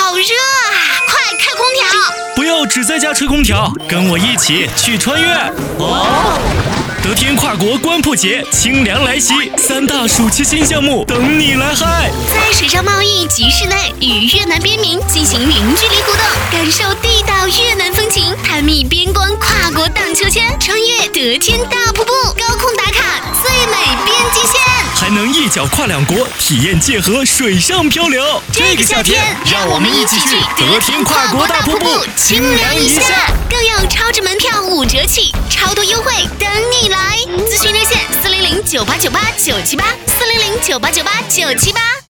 好热啊！快开空调！ 不要只在家吹空调，跟我一起去穿越哦！德天跨国官铺节清凉来袭，3大暑期新项目等你来嗨！ 在水上贸易集市内与越南边民进行零距离互动，感受地道越南风情，探秘边关跨国荡秋千，穿越德天大瀑布，高空打卡最美边境线， 还能一脚跨2国，体验界河水上漂流。 这个夏天，让我们一起去德天跨国大瀑布清凉一下，更有超值门票5折起，超多优惠等你来！咨询热线4009898978978，40098989778。